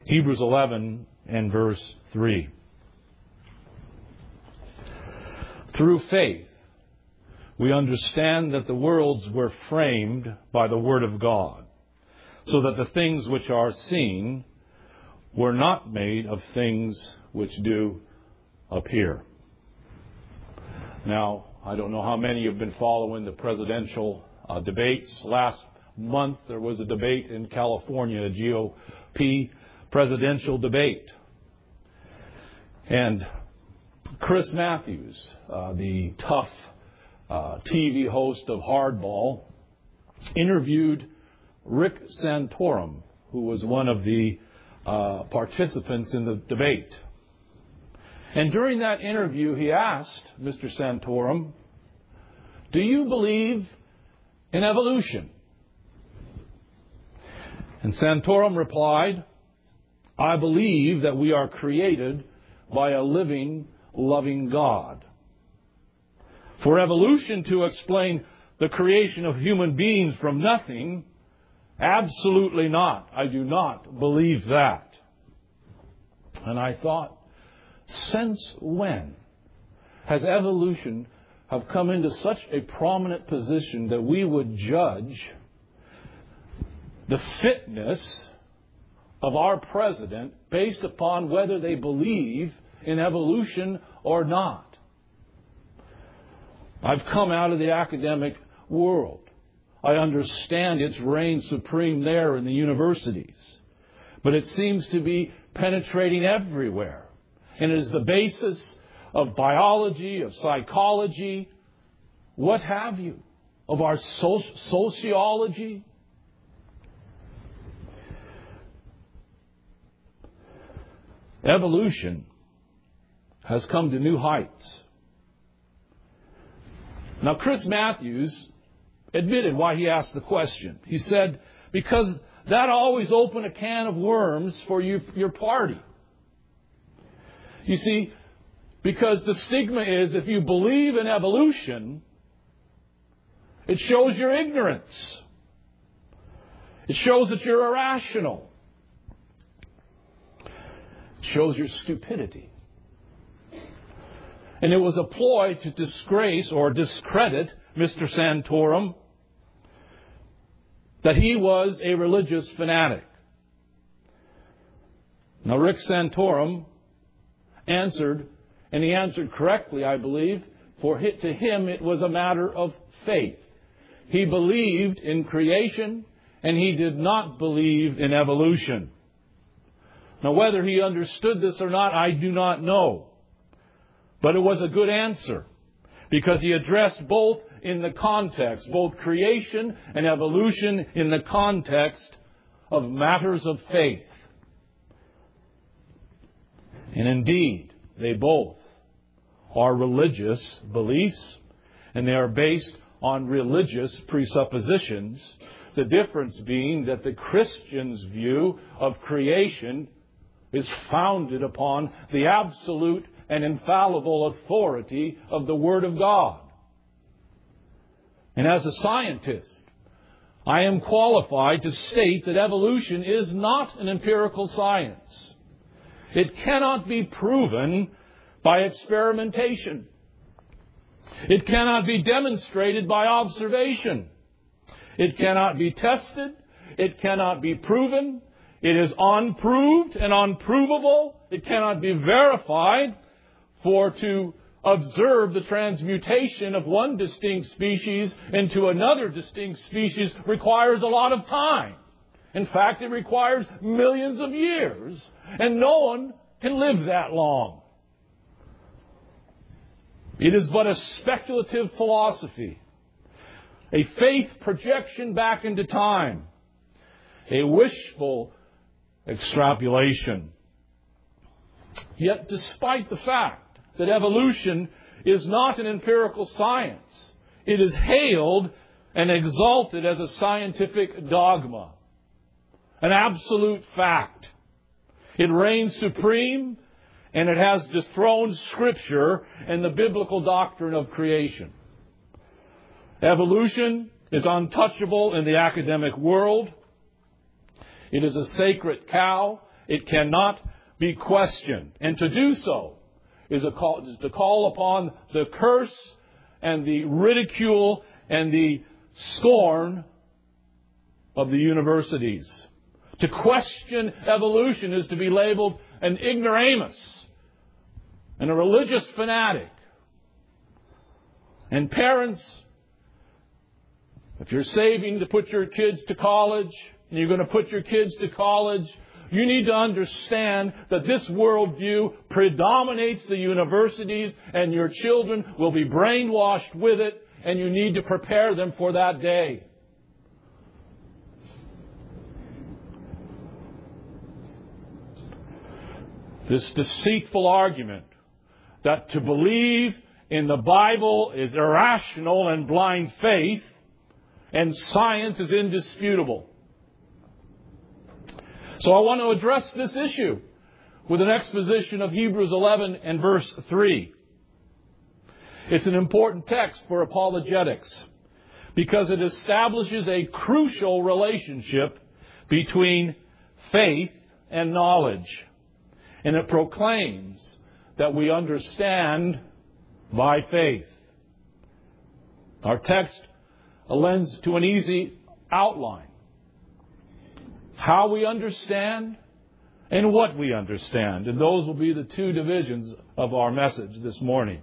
Hebrews 11 and verse 3. Through faith, we understand that the worlds were framed by the Word of God, so that the things which are seen were not made of things which do appear. Now, I don't know how many have been following the presidential debates. Last month there was a debate in California, a GOP presidential debate. And Chris Matthews, the tough TV host of Hardball, interviewed Rick Santorum, who was one of the participants in the debate. And during that interview, he asked Mr. Santorum, "Do you believe in evolution?" And Santorum replied, "I believe that we are created by a living, loving God. For evolution to explain the creation of human beings from nothing, absolutely not. I do not believe that." And I thought, since when has evolution have come into such a prominent position that we would judge the fitness of our president based upon whether they believe in evolution or not? I've come out of the academic world. I understand its reign supreme there in the universities. But it seems to be penetrating everywhere. And it is the basis of biology, of psychology, what have you, of our sociology. Evolution has come to new heights. Now, Chris Matthews admitted why he asked the question. He said, because that always opened a can of worms for your party. You see, because the stigma is if you believe in evolution, it shows your ignorance. It shows that you're irrational. It shows your stupidity. And it was a ploy to disgrace or discredit Mr. Santorum that he was a religious fanatic. Now, Rick Santorum answered, and he answered correctly, I believe, for to him it was a matter of faith. He believed in creation, and he did not believe in evolution. Now, whether he understood this or not, I do not know. But it was a good answer, because he addressed both in the context, both creation and evolution in the context of matters of faith. And indeed, they both are religious beliefs, and they are based on religious presuppositions. The difference being that the Christian's view of creation is founded upon the absolute and infallible authority of the Word of God. And as a scientist, I am qualified to state that evolution is not an empirical science. It cannot be proven by experimentation. It cannot be demonstrated by observation. It cannot be tested. It cannot be proven. It is unproved and unprovable. It cannot be verified. For to observe the transmutation of one distinct species into another distinct species requires a lot of time. In fact, it requires millions of years, and no one can live that long. It is but a speculative philosophy, a faith projection back into time, a wishful extrapolation. Yet, despite the fact that evolution is not an empirical science, it is hailed and exalted as a scientific dogma, an absolute fact. It reigns supreme, and it has dethroned Scripture and the biblical doctrine of creation. Evolution is untouchable in the academic world. It is a sacred cow, It cannot be questioned. And to do so is to call upon the curse and the ridicule and the scorn of the universities. To question evolution is to be labeled an ignoramus and a religious fanatic. And parents, if you're saving to put your kids to college, and you're going to put your kids to college, you need to understand that this worldview predominates the universities, and your children will be brainwashed with it, and you need to prepare them for that day. This deceitful argument that to believe in the Bible is irrational and blind faith, and science is indisputable. So I want to address this issue with an exposition of Hebrews 11 and verse 3. It's an important text for apologetics because it establishes a crucial relationship between faith and knowledge. And it proclaims that we understand by faith. Our text lends to an easy outline. How we understand and what we understand. And those will be the two divisions of our message this morning.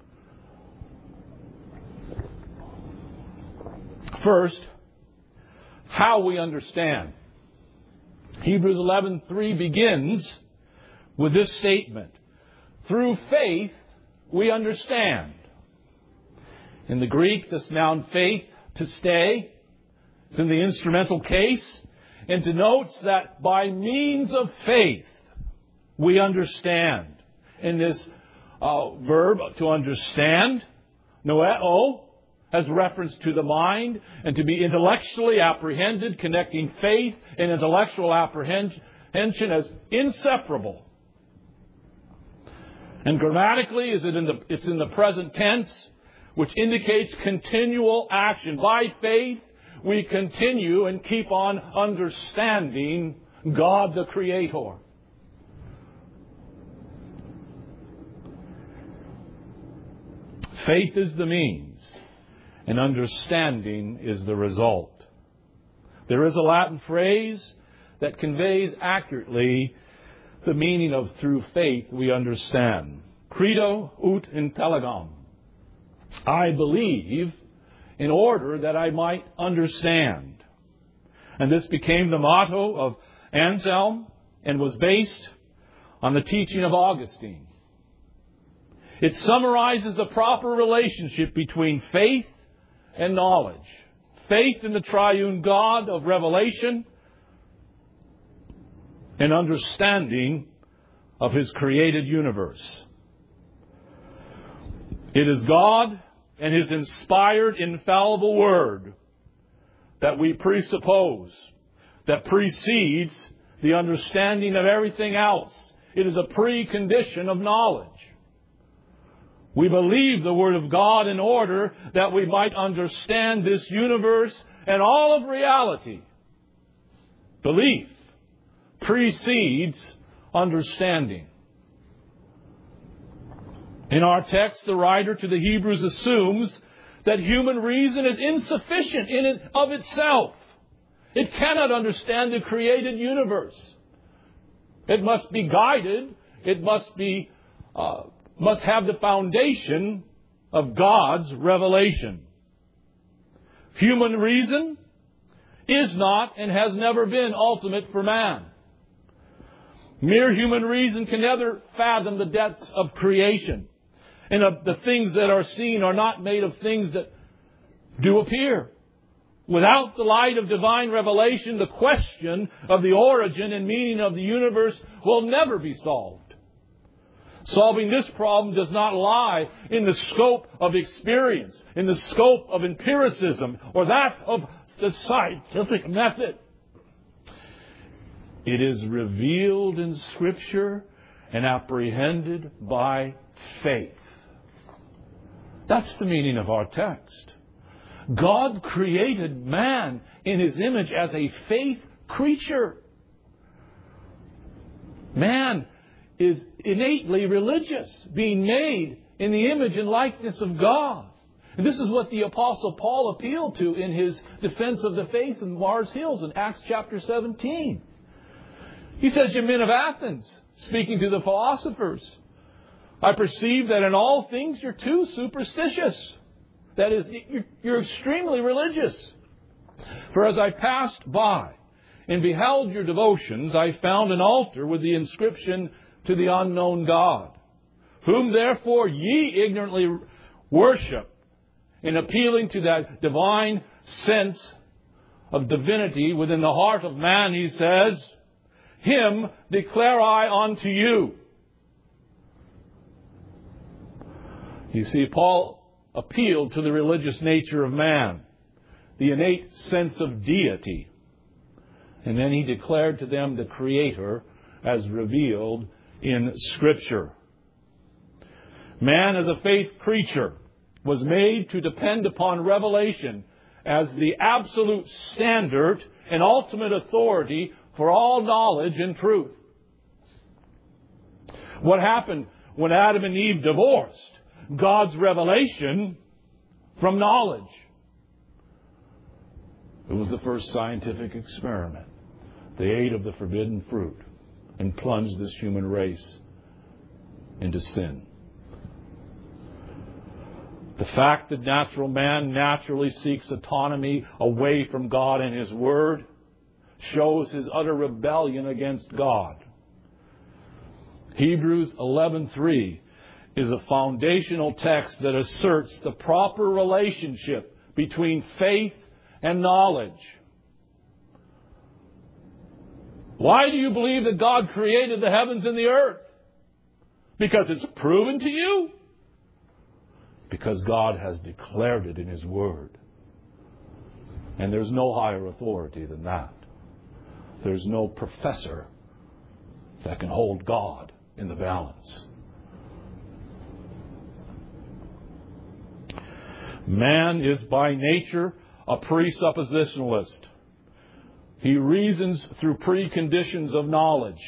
First, how we understand. Hebrews 11:3 begins with this statement. Through faith, we understand. In the Greek, this noun faith, pistē, is in the instrumental case, and denotes that by means of faith, we understand. In this verb, to understand, noeo, has reference to the mind, and to be intellectually apprehended, connecting faith and intellectual apprehension as inseparable. And grammatically, it's in the present tense, which indicates continual action. By faith, we continue and keep on understanding God the Creator. Faith is the means, and understanding is the result. There is a Latin phrase that conveys accurately the meaning of through faith we understand. Credo ut intelligam. I believe in order that I might understand. And this became the motto of Anselm and was based on the teaching of Augustine. It summarizes the proper relationship between faith and knowledge. Faith in the triune God of revelation and understanding of His created universe. It is God and His inspired, infallible Word that we presuppose, that precedes the understanding of everything else. It is a precondition of knowledge. We believe the Word of God in order that we might understand this universe and all of reality. Belief precedes understanding. In our text, the writer to the Hebrews assumes that human reason is insufficient in and of itself. It cannot understand the created universe. It must be guided. It must have the foundation of God's revelation. Human reason is not and has never been ultimate for man. Mere human reason can never fathom the depths of creation. And the things that are seen are not made of things that do appear. Without the light of divine revelation, the question of the origin and meaning of the universe will never be solved. Solving this problem does not lie in the scope of experience, in the scope of empiricism, or that of the scientific method. It is revealed in Scripture and apprehended by faith. That's the meaning of our text. God created man in His image as a faith creature. Man is innately religious, being made in the image and likeness of God. And this is what the Apostle Paul appealed to in his defense of the faith in Mars Hills in Acts chapter 17. He says, "You men of Athens," speaking to the philosophers, "I perceive that in all things you're too superstitious." That is, you're extremely religious. "For as I passed by and beheld your devotions, I found an altar with the inscription, 'To the unknown God,' whom therefore ye ignorantly worship." In appealing to that divine sense of divinity within the heart of man, he says, "Him declare I unto you." You see, Paul appealed to the religious nature of man, the innate sense of deity. And then he declared to them the Creator as revealed in Scripture. Man, as a faith creature, was made to depend upon revelation as the absolute standard and ultimate authority for all knowledge and truth. What happened when Adam and Eve divorced? God's revelation from knowledge. It was the first scientific experiment. They ate of the forbidden fruit and plunged this human race into sin. The fact that natural man naturally seeks autonomy away from God and His Word shows his utter rebellion against God. Hebrews 11:3 is a foundational text that asserts the proper relationship between faith and knowledge. Why do you believe that God created the heavens and the earth? Because it's proven to you? Because God has declared it in His Word. And there's no higher authority than that. There's no professor that can hold God in the balance. Man is by nature a presuppositionalist. He reasons through preconditions of knowledge.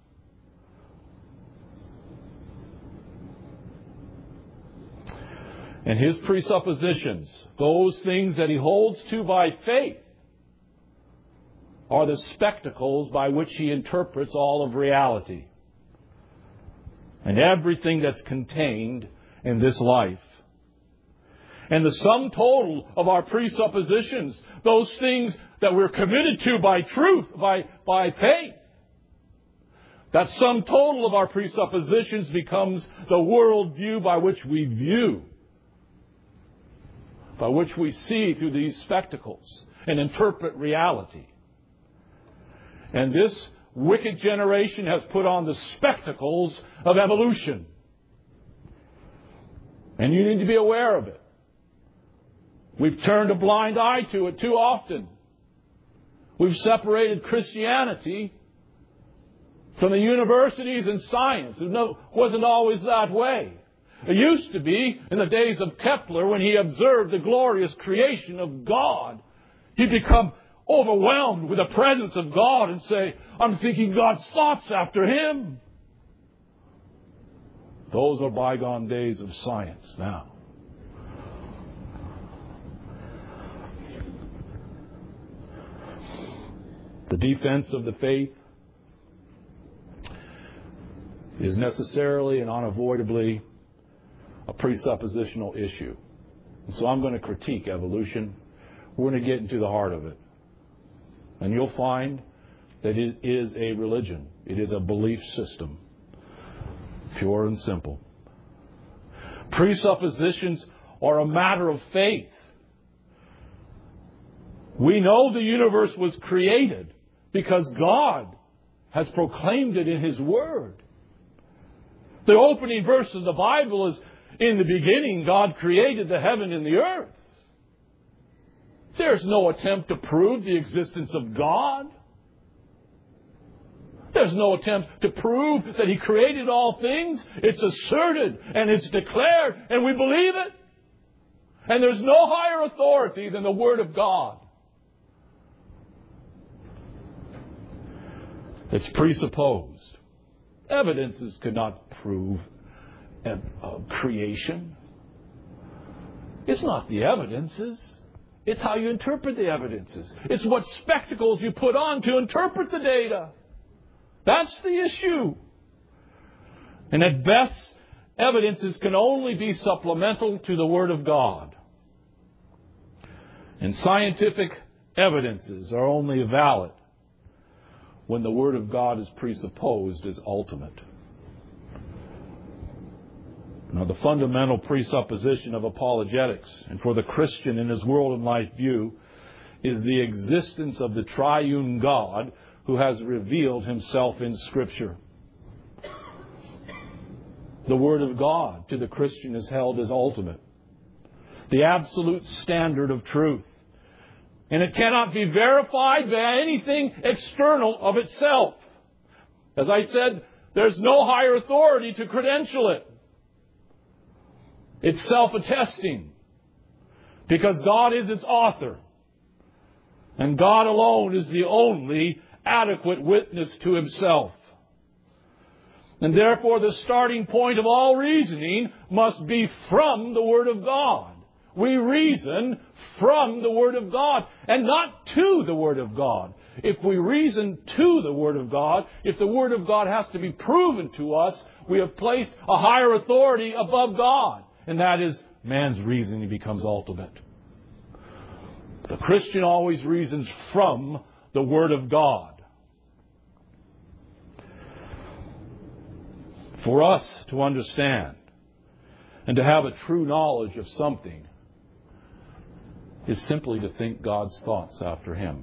And his presuppositions, those things that he holds to by faith, are the spectacles by which he interprets all of reality and everything that's contained in this life. And the sum total of our presuppositions, those things that we're committed to by truth, by faith, that sum total of our presuppositions becomes the worldview by which we view, by which we see through these spectacles and interpret reality. And this wicked generation has put on the spectacles of evolution. And you need to be aware of it. We've turned a blind eye to it too often. We've separated Christianity from the universities and science. It wasn't always that way. It used to be in the days of Kepler, when he observed the glorious creation of God. He'd become overwhelmed with the presence of God and say, "I'm thinking God's thoughts after Him." Those are bygone days of science now. The defense of the faith is necessarily and unavoidably a presuppositional issue. And so I'm going to critique evolution. We're going to get into the heart of it. And you'll find that it is a religion. It is a belief system. Pure and simple. Presuppositions are a matter of faith. We know the universe was created because God has proclaimed it in His Word. The opening verse of the Bible is, "In the beginning, God created the heaven and the earth." There's no attempt to prove the existence of God. There's no attempt to prove that He created all things. It's asserted and it's declared, and we believe it. And there's no higher authority than the Word of God. It's presupposed. Evidences could not prove creation. It's not the evidences. It's how you interpret the evidences. It's what spectacles you put on to interpret the data. That's the issue. And at best, evidences can only be supplemental to the Word of God. And scientific evidences are only valid when the Word of God is presupposed as ultimate. Now, the fundamental presupposition of apologetics, and for the Christian in his world and life view, is the existence of the triune God who has revealed himself in Scripture. The Word of God to the Christian is held as ultimate, the absolute standard of truth. And it cannot be verified by anything external of itself. As I said, there's no higher authority to credential it. It's self-attesting, because God is its author. And God alone is the only adequate witness to Himself. And therefore the starting point of all reasoning must be from the Word of God. We reason from the Word of God and not to the Word of God. If we reason to the Word of God, if the Word of God has to be proven to us, we have placed a higher authority above God. And that is, man's reasoning becomes ultimate. The Christian always reasons from the Word of God. For us to understand and to have a true knowledge of something is simply to think God's thoughts after Him.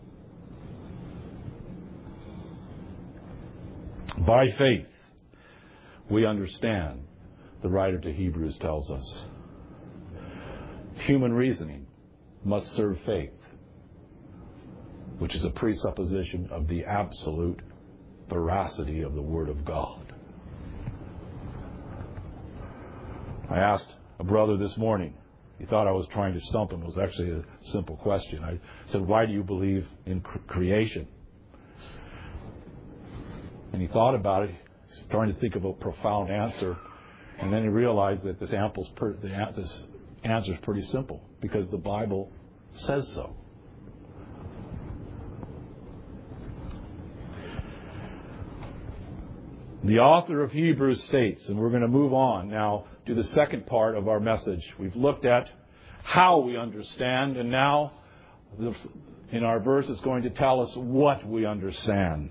By faith, we understand, the writer to Hebrews tells us. Human reasoning must serve faith, which is a presupposition of the absolute veracity of the Word of God. I asked a brother this morning. He thought I was trying to stump him. It was actually a simple question. I said, "Why do you believe in creation?" And he thought about it. He's trying to think of a profound answer. And then he realized that this answer is pretty simple, because the Bible says so. The author of Hebrews states, and we're going to move on now to the second part of our message. We've looked at how we understand, and now in our verse it's going to tell us what we understand.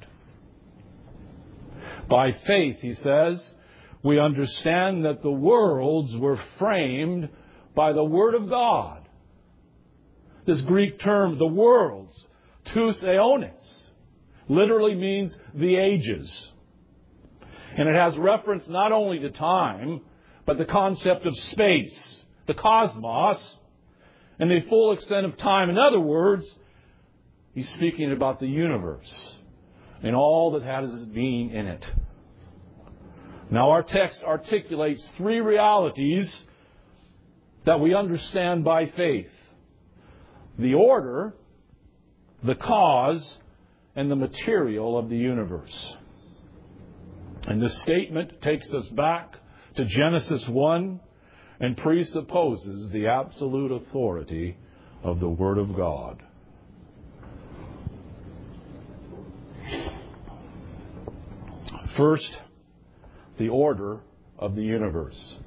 By faith, he says, we understand that the worlds were framed by the Word of God. This Greek term, the worlds, tous aeones, literally means the ages. And it has reference not only to time, but the concept of space, the cosmos, and the full extent of time. In other words, he's speaking about the universe and all that has its being in it. Now, our text articulates three realities that we understand by faith: the order, the cause, and the material of the universe. And this statement takes us back to Genesis 1 and presupposes the absolute authority of the Word of God. First, the order of the universe.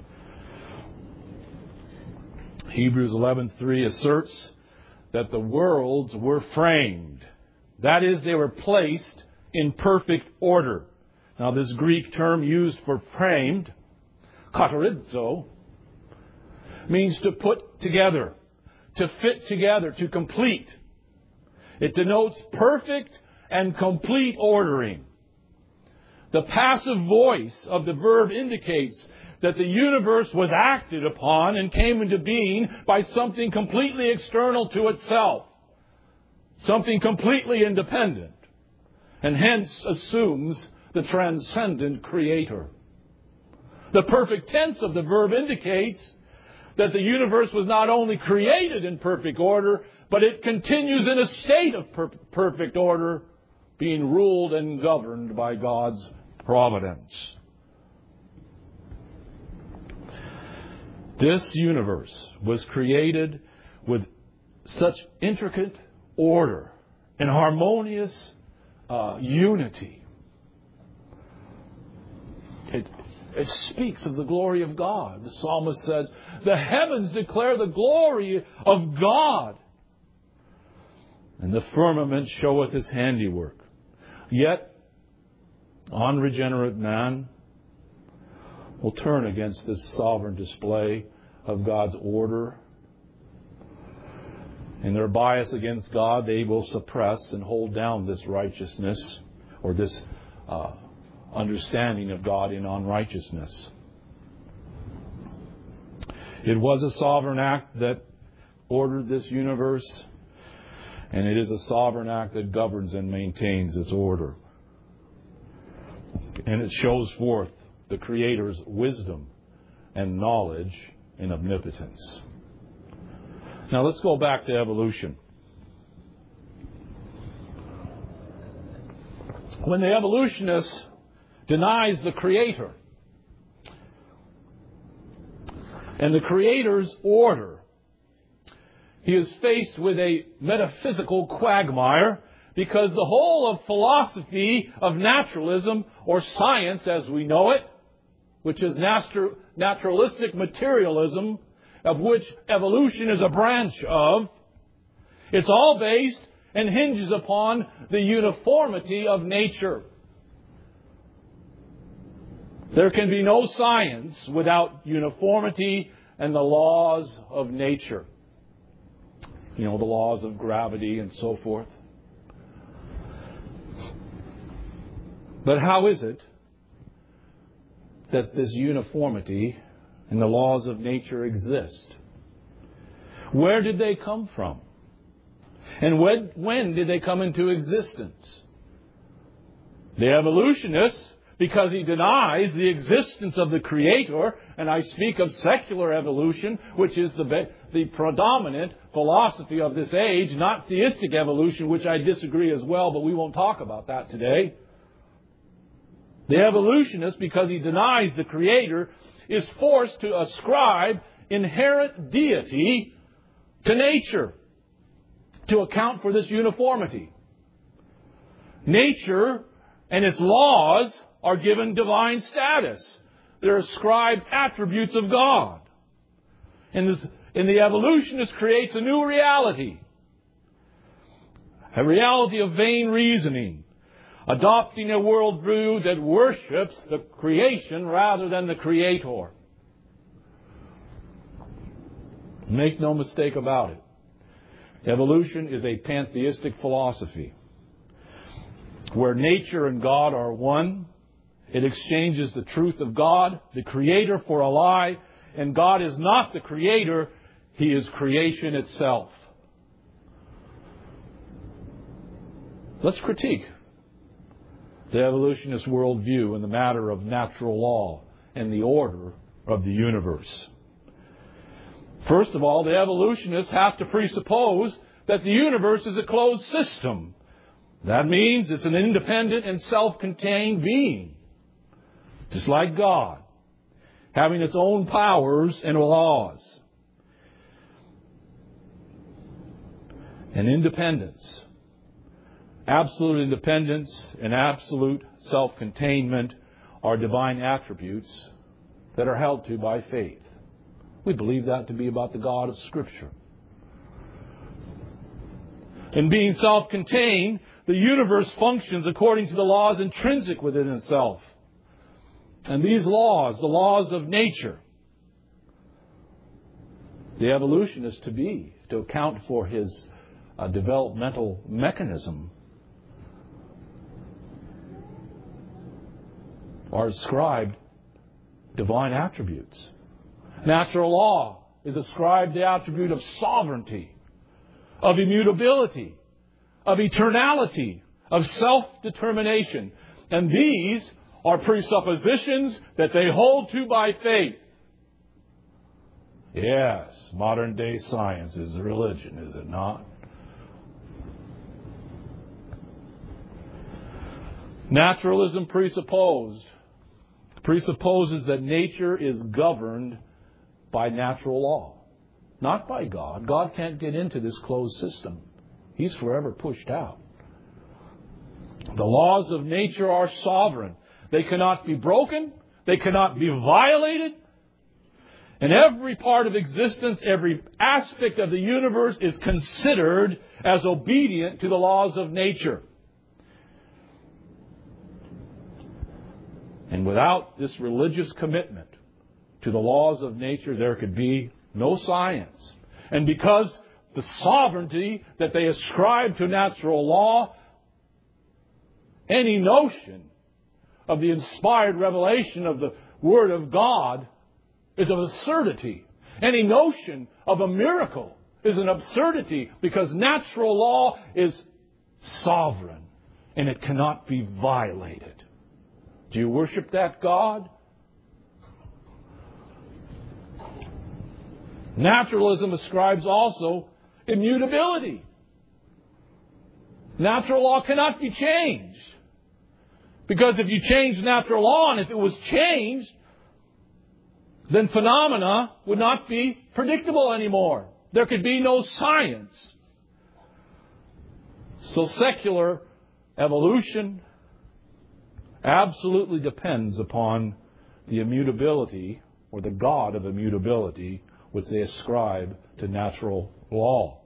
Hebrews 11:3 asserts that the worlds were framed. That is, they were placed in perfect order. Now, this Greek term used for framed, katerizo, means to put together, to fit together, to complete. It denotes perfect and complete ordering. The passive voice of the verb indicates that the universe was acted upon and came into being by something completely external to itself, something completely independent, and hence assumes the transcendent Creator. The perfect tense of the verb indicates that the universe was not only created in perfect order, but it continues in a state of perfect order, being ruled and governed by God's providence. This universe was created with such intricate order and harmonious unity. It speaks of the glory of God. The psalmist says, "The heavens declare the glory of God, and the firmament showeth his handiwork." Yet, unregenerate man will turn against this sovereign display of God's order. In their bias against God, they will suppress and hold down this righteousness, or this understanding of God in unrighteousness. It was a sovereign act that ordered this universe, and it is a sovereign act that governs and maintains its order. And it shows forth the Creator's wisdom and knowledge and omnipotence. Now let's go back to evolution. When the evolutionist denies the Creator and the Creator's order, he is faced with a metaphysical quagmire, because the whole of philosophy of naturalism, or science as we know it, which is naturalistic materialism, of which evolution is a branch of, it's all based and hinges upon the uniformity of nature. There can be no science without uniformity and the laws of nature. You know, the laws of gravity and so forth. But how is it that this uniformity and the laws of nature exist? Where did they come from? And when did they come into existence? The evolutionist, because he denies the existence of the Creator, and I speak of secular evolution, which is the predominant philosophy of this age, not theistic evolution, which I disagree as well, but we won't talk about that today. The evolutionist, because he denies the Creator, is forced to ascribe inherent deity to nature to account for this uniformity. Nature and its laws are given divine status. They're ascribed attributes of God. And the evolutionist creates a new reality. A reality of vain reasoning. Adopting a worldview that worships the creation rather than the Creator. Make no mistake about it. Evolution is a pantheistic philosophy where nature and God are one. It exchanges the truth of God, the Creator, for a lie. And God is not the Creator. He is creation itself. Let's critique the evolutionist worldview in the matter of natural law and the order of the universe. First of all, the evolutionist has to presuppose that the universe is a closed system. That means it's an independent and self-contained being, just like God, having its own powers and laws. And independence. Absolute independence and absolute self-containment are divine attributes that are held to by faith. We believe that to be about the God of Scripture. In being self-contained, the universe functions according to the laws intrinsic within itself. And these laws, the laws of nature, the evolutionist to account for his developmental mechanism, are ascribed divine attributes. Natural law is ascribed the attribute of sovereignty, of immutability, of eternality, of self-determination. And these are presuppositions that they hold to by faith. Yes, modern day science is a religion, is it not? Naturalism presupposes that nature is governed by natural law, not by God. God can't get into this closed system. He's forever pushed out. The laws of nature are sovereign. They cannot be broken. They cannot be violated. And every part of existence, every aspect of the universe is considered as obedient to the laws of nature. And without this religious commitment to the laws of nature, there could be no science. And because the sovereignty that they ascribe to natural law, any notion of the inspired revelation of the Word of God is of absurdity. Any notion of a miracle is an absurdity because natural law is sovereign and it cannot be violated. Do you worship that God? Naturalism ascribes also immutability. Natural law cannot be changed. Because if you change natural law, and if it was changed, then phenomena would not be predictable anymore. There could be no science. So secular evolution absolutely depends upon the immutability, or the God of immutability, which they ascribe to natural law.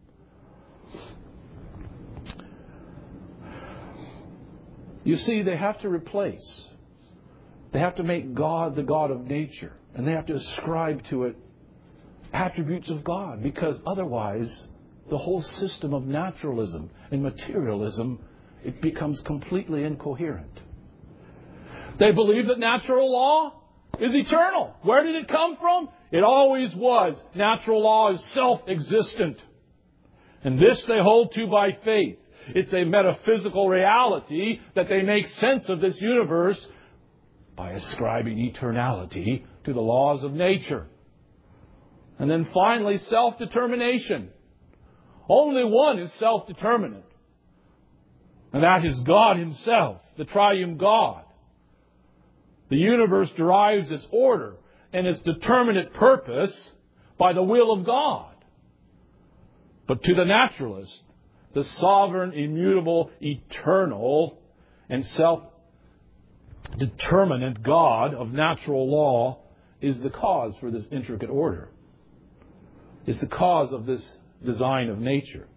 You see, they have to replace. They have to make God the God of nature. And they have to ascribe to it attributes of God. Because otherwise, the whole system of naturalism and materialism, it becomes completely incoherent. They believe that natural law is eternal. Where did it come from? It always was. Natural law is self-existent. And this they hold to by faith. It's a metaphysical reality that they make sense of this universe by ascribing eternality to the laws of nature. And then finally, self-determination. Only one is self-determinate. And that is God Himself, the triune God. The universe derives its order and its determinate purpose by the will of God. But to the naturalist, the sovereign, immutable, eternal, and self-determinate God of natural law is the cause for this intricate order. It's the cause of this design of nature.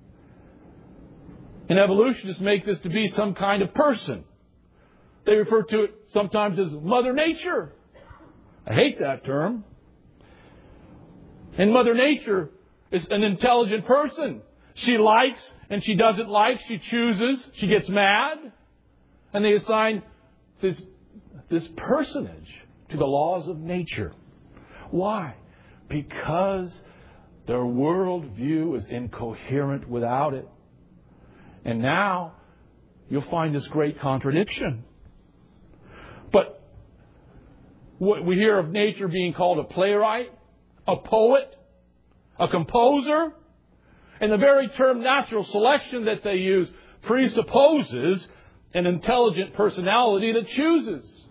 And evolutionists make this to be some kind of person. They refer to it sometimes as Mother Nature. I hate that term. And Mother Nature is an intelligent person. She likes and she doesn't like. She chooses. She gets mad. And they assign this personage to the laws of nature. Why? Because their worldview is incoherent without it. And now you'll find this great contradiction. But what we hear of nature being called a playwright, a poet, a composer, and the very term natural selection that they use presupposes an intelligent personality that chooses.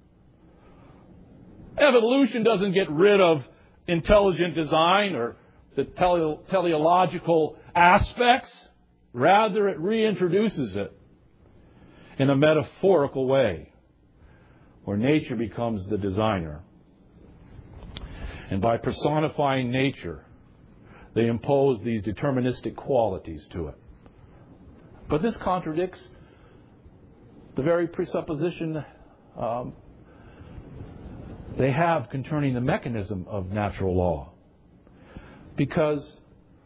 Evolution doesn't get rid of intelligent design or the teleological aspects. Rather, it reintroduces it in a metaphorical way, where nature becomes the designer. And by personifying nature, they impose these deterministic qualities to it. But this contradicts the very presupposition they have concerning the mechanism of natural law. Because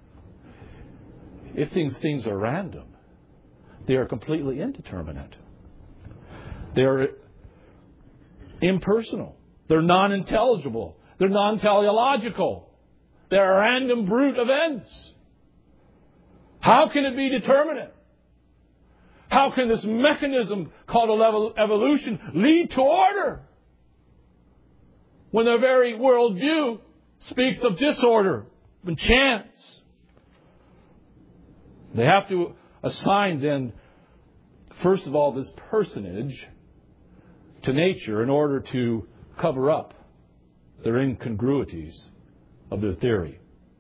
if things are random, they are completely indeterminate. They're impersonal. They're non-intelligible. They're non-teleological. They're random brute events. How can it be determinate? How can this mechanism called evolution lead to order when the very worldview speaks of disorder and chance? They have to assign then first of all, this personage to nature in order to cover up their incongruities of their theory.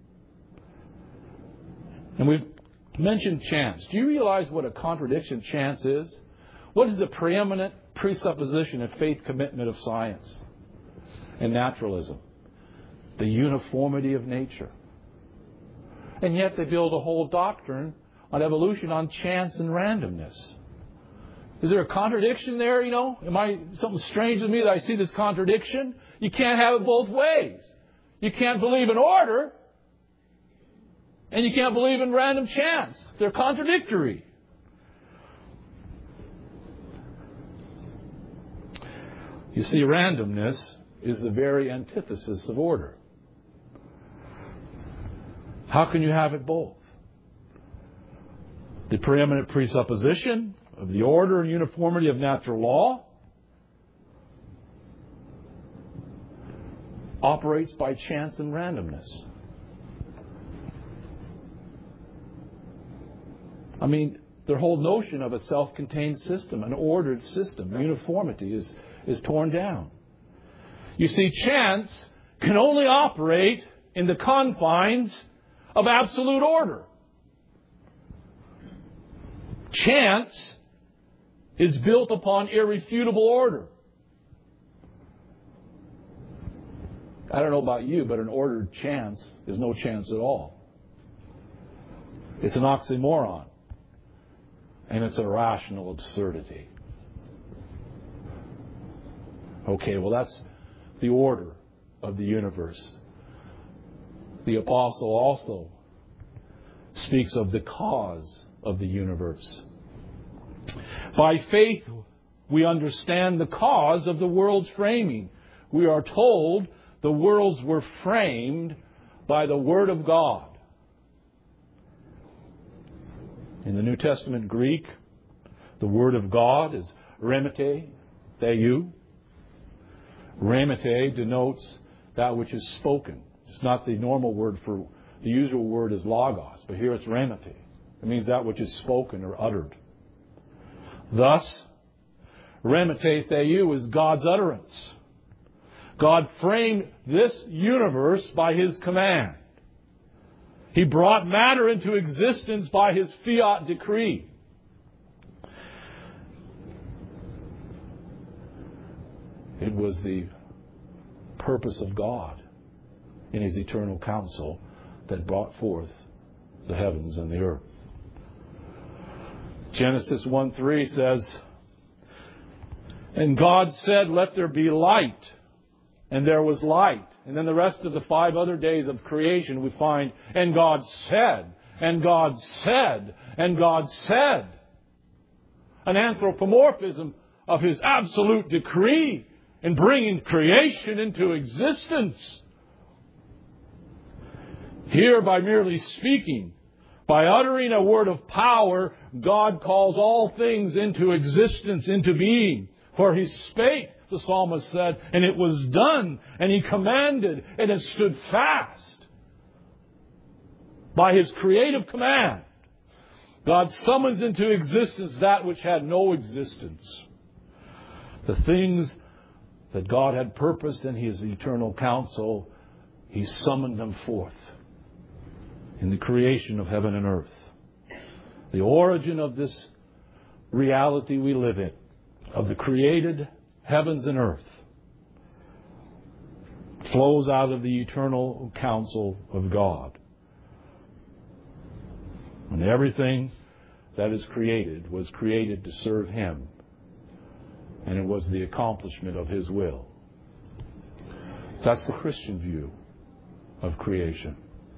And we've mentioned chance. Do you realize what a contradiction chance is? What is the preeminent presupposition and faith commitment of science and naturalism? The uniformity of nature. And yet they build a whole doctrine on evolution on chance and randomness. Is there a contradiction there, Am I something strange to me that I see this contradiction? You can't have it both ways. You can't believe in order, and you can't believe in random chance. They're contradictory. You see, randomness is the very antithesis of order. How can you have it both? The preeminent presupposition of the order and uniformity of natural law operates by chance and randomness. I mean, their whole notion of a self-contained system, an ordered system, uniformity is torn down. You see, chance can only operate in the confines of absolute order. Chance is built upon irrefutable order. I don't know about you, but an ordered chance is no chance at all. It's an oxymoron. And it's a rational absurdity. Okay, well, that's the order of the universe. The apostle also speaks of the cause of the universe. By faith, we understand the cause of the world's framing. We are told the worlds were framed by the Word of God. In the New Testament Greek, the Word of God is rhemete, theou. Rhemete denotes that which is spoken. It's not the normal word for, the usual word is logos, but here it's rhemete. It means that which is spoken or uttered. Thus, rhemete theou is God's utterance. God framed this universe by His command. He brought matter into existence by His fiat decree. It was the purpose of God in His eternal counsel that brought forth the heavens and the earth. Genesis 1:3 says, "And God said, let there be light. And there was light." And then the rest of the 5 other days of creation we find, "And God said, and God said, and God said." An anthropomorphism of His absolute decree in bringing creation into existence. Here, by merely speaking, by uttering a word of power, God calls all things into existence, into being. For He spake, the psalmist said, and it was done, and He commanded, and it stood fast. By His creative command, God summons into existence that which had no existence. The things that God had purposed in His eternal counsel, He summoned them forth in the creation of heaven and earth. The origin of this reality we live in, of the created heavens and earth, flows out of the eternal counsel of God. And everything that is created was created to serve Him. And it was the accomplishment of His will. That's the Christian view of creation.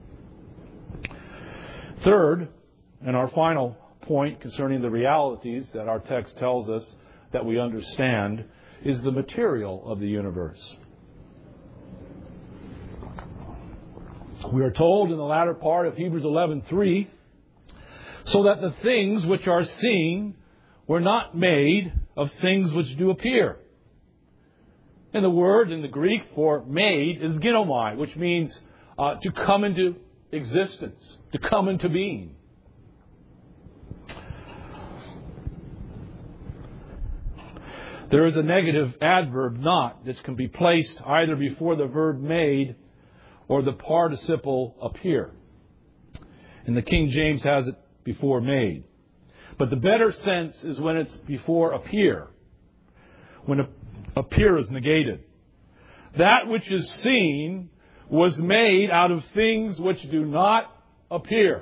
Third, and our final point concerning the realities that our text tells us that we understand, is the material of the universe. We are told in the latter part of Hebrews 11:3, "So that the things which are seen were not made of things which do appear." And the word in the Greek for made is ginomai, which means to come into existence, to come into being. There is a negative adverb not that can be placed either before the verb made or the participle appear. And the King James has it before made. But the better sense is when it's before appear. When appear is negated. That which is seen was made out of things which do not appear.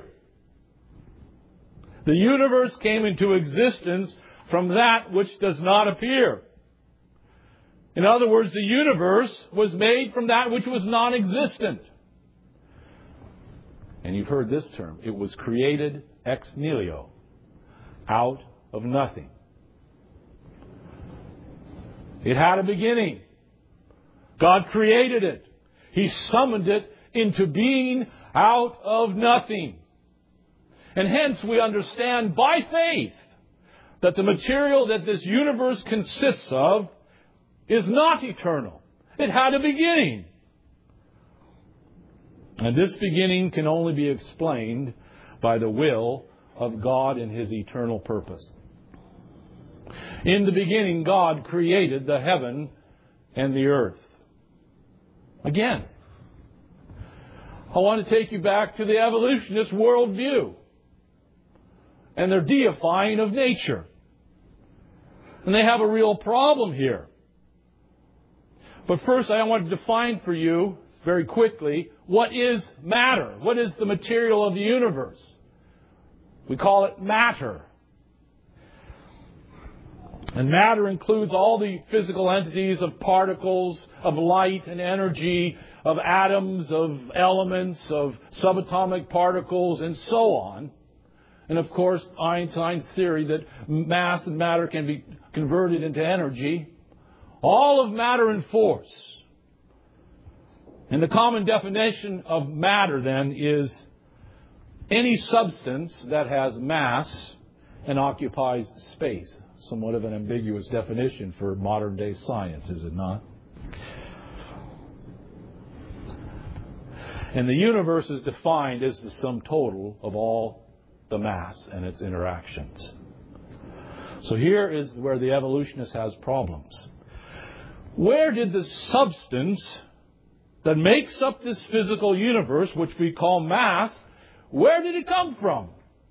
The universe came into existence from that which does not appear. In other words, the universe was made from that which was non-existent. And you've heard this term. It was created ex nihilo, out of nothing. It had a beginning. God created it. He summoned it into being out of nothing. And hence we understand by faith that the material that this universe consists of is not eternal. It had a beginning. And this beginning can only be explained by the will of God and His eternal purpose. In the beginning, God created the heaven and the earth. Again, I want to take you back to the evolutionist worldview and their deifying of nature. And they have a real problem here. But first, I want to define for you very quickly what is matter. What is the material of the universe? We call it matter. And matter includes all the physical entities of particles, of light and energy, of atoms, of elements, of subatomic particles, and so on. And of course, Einstein's theory that mass and matter can be converted into energy. All of matter and force. And the common definition of matter then is any substance that has mass and occupies space. Somewhat of an ambiguous definition for modern day science, is it not? And the universe is defined as the sum total of all the mass and its interactions. So here is where the evolutionist has problems. Where did the substance that makes up this physical universe, which we call mass, where did it come from?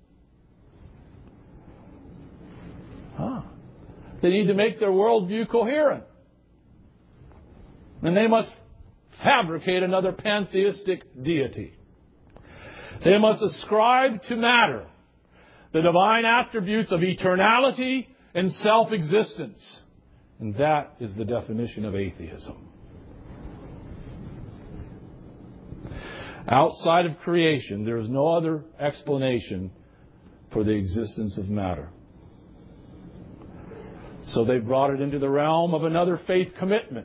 They need to make their worldview coherent. And they must fabricate another pantheistic deity. They must ascribe to matter the divine attributes of eternality and self-existence. And that is the definition of atheism. Outside of creation, there is no other explanation for the existence of matter. So they've brought it into the realm of another faith commitment,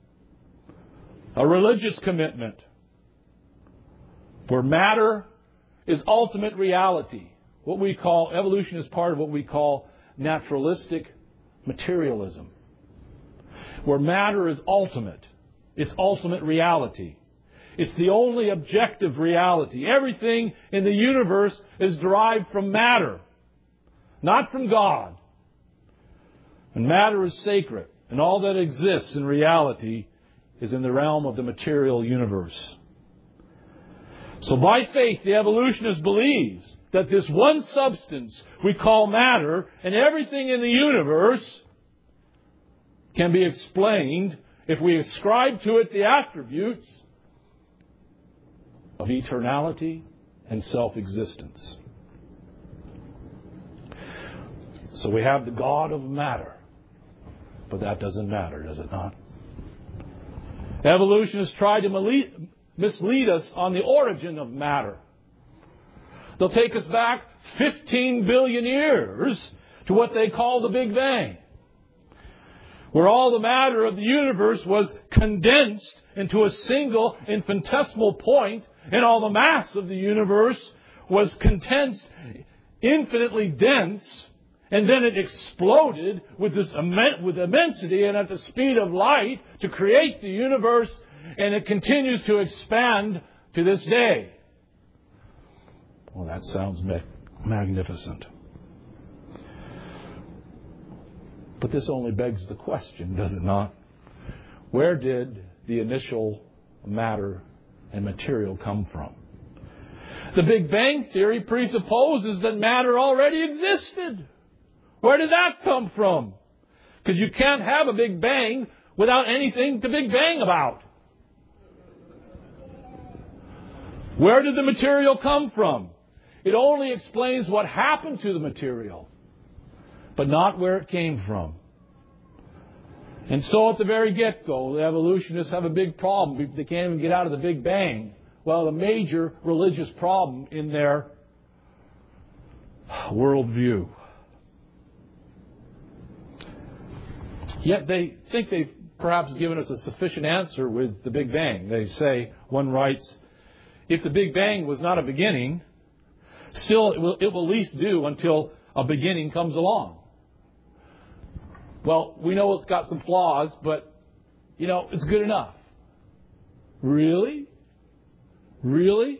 a religious commitment, where matter is ultimate reality. What we call, evolution is part of what we call naturalistic materialism, where matter is ultimate. It's ultimate reality. It's the only objective reality. Everything in the universe is derived from matter, not from God. And matter is sacred, and all that exists in reality is in the realm of the material universe. So by faith, the evolutionist believes that this one substance we call matter and everything in the universe can be explained if we ascribe to it the attributes of eternality and self-existence. So we have the God of matter. But that doesn't matter, does it not? Evolutionists try to mislead us on the origin of matter. They'll take us back 15 billion years to what they call the Big Bang, where all the matter of the universe was condensed into a single infinitesimal point, and all the mass of the universe was condensed, infinitely dense, and then it exploded with immensity and at the speed of light to create the universe, and it continues to expand to this day. Well, that sounds magnificent. But this only begs the question, does it not? Where did the initial matter and material come from? The Big Bang Theory presupposes that matter already existed. Where did that come from? Because you can't have a Big Bang without anything to Big Bang about. Where did the material come from? It only explains what happened to the material, but not where it came from. And so at the very get-go, the evolutionists have a big problem. They can't even get out of the Big Bang. Well, a major religious problem in their worldview. Yet they think they've perhaps given us a sufficient answer with the Big Bang. They say, one writes, if the Big Bang was not a beginning, still it will at least do until a beginning comes along. Well, we know it's got some flaws, but, it's good enough. Really? Really?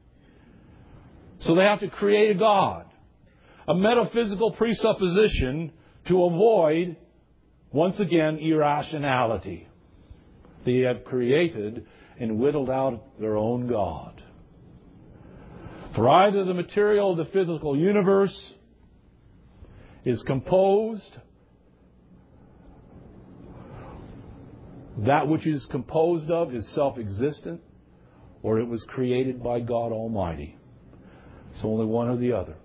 So they have to create a God, a metaphysical presupposition to avoid, once again, irrationality. They have created and whittled out their own God. For either the material of the physical universe is composed, that which it is composed of is self-existent, or it was created by God Almighty. It's only one or the other.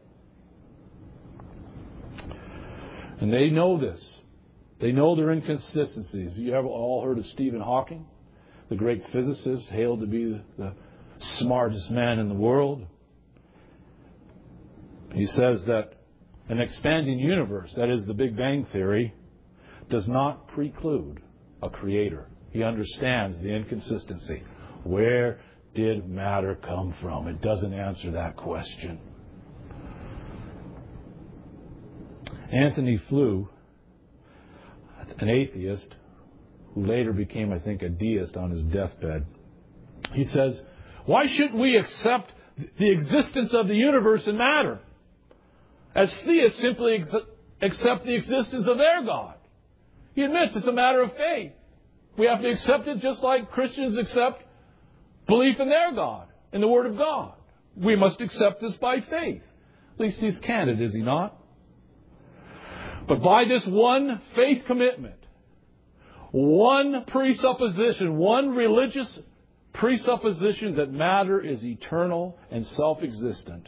And they know this. They know their inconsistencies. You have all heard of Stephen Hawking, the great physicist, hailed to be the smartest man in the world. He says that an expanding universe, that is the Big Bang Theory, does not preclude a creator. He understands the inconsistency. Where did matter come from? It doesn't answer that question. Anthony Flew, an atheist, who later became, I think, a deist on his deathbed, he says, why shouldn't we accept the existence of the universe and matter? As theists simply accept the existence of their God. He admits it's a matter of faith. We have to accept it just like Christians accept belief in their God, in the Word of God. We must accept this by faith. At least he's candid, is he not? But by this one faith commitment, one presupposition, one religious presupposition that matter is eternal and self-existent,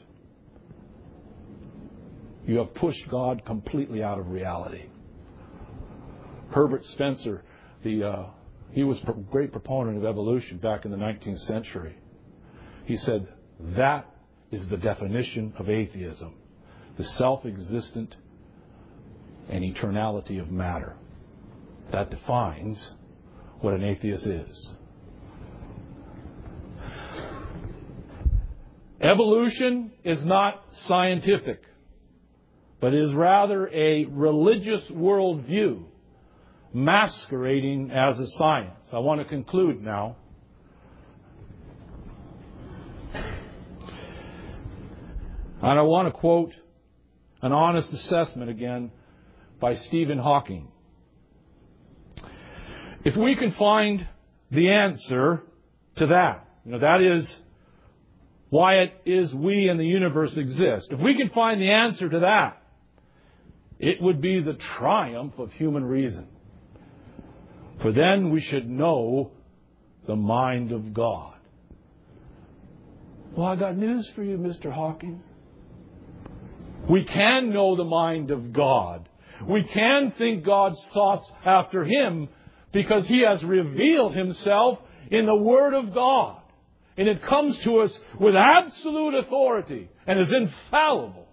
you have pushed God completely out of reality. Herbert Spencer, he was a great proponent of evolution back in the 19th century. He said, that is the definition of atheism, the self-existent and eternality of matter. That defines what an atheist is. Evolution is not scientific, but is rather a religious worldview masquerading as a science. I want to conclude now. And I want to quote an honest assessment again by Stephen Hawking. If we can find the answer to that, that is why it is we and the universe exist. If we can find the answer to that, it would be the triumph of human reason. For then we should know the mind of God. Well, I got news for you, Mr. Hawking. We can know the mind of God. We can think God's thoughts after Him because He has revealed Himself in the Word of God. And it comes to us with absolute authority and is infallible.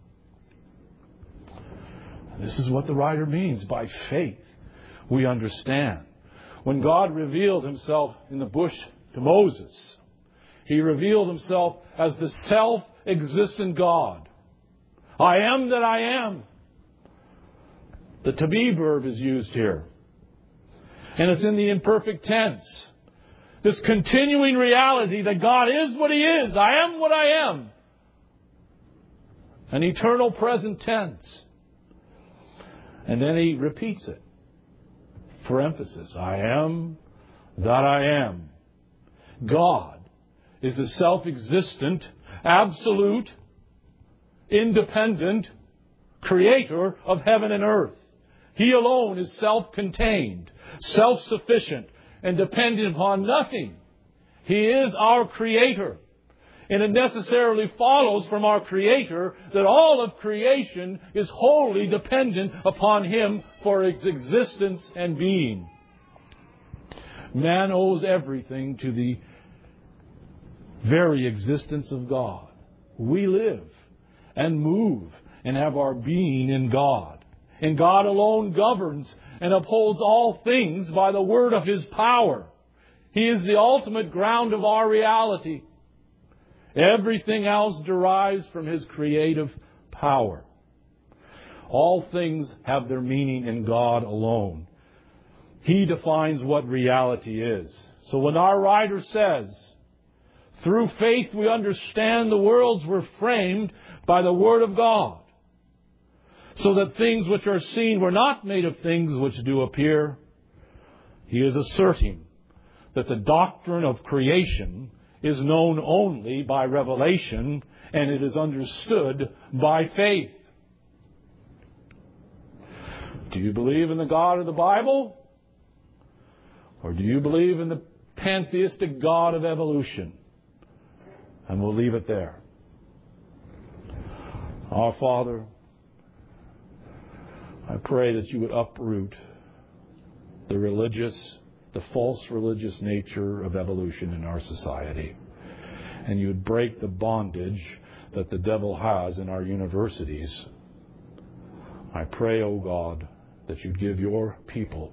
This is what the writer means by faith. We understand. When God revealed Himself in the bush to Moses, He revealed Himself as the self-existent God. I am that I am. The to be verb is used here. And it's in the imperfect tense. This continuing reality that God is what He is. I am what I am. An eternal present tense. And then he repeats it for emphasis. I am that I am. God is the self-existent, absolute, independent creator of heaven and earth. He alone is self-contained, self-sufficient, and dependent upon nothing. He is our creator. And it necessarily follows from our Creator that all of creation is wholly dependent upon Him for its existence and being. Man owes everything to the very existence of God. We live and move and have our being in God. And God alone governs and upholds all things by the word of His power. He is the ultimate ground of our reality. Everything else derives from His creative power. All things have their meaning in God alone. He defines what reality is. So when our writer says, through faith we understand the worlds were framed by the Word of God, so that things which are seen were not made of things which do appear, he is asserting that the doctrine of creation is known only by revelation, and it is understood by faith. Do you believe in the God of the Bible? Or do you believe in the pantheistic God of evolution? And we'll leave it there. Our Father, I pray that you would uproot the false religious nature of evolution in our society. And you would break the bondage that the devil has in our universities. I pray, O God, that you'd give your people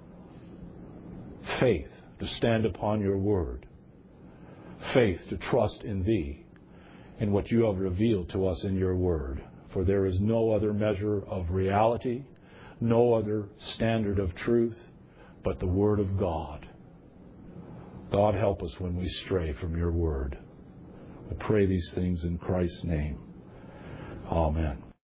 faith to stand upon your word, faith to trust in Thee, in what you have revealed to us in your word. For there is no other measure of reality, no other standard of truth, but the Word of God. God, help us when we stray from your word. I pray these things in Christ's name. Amen.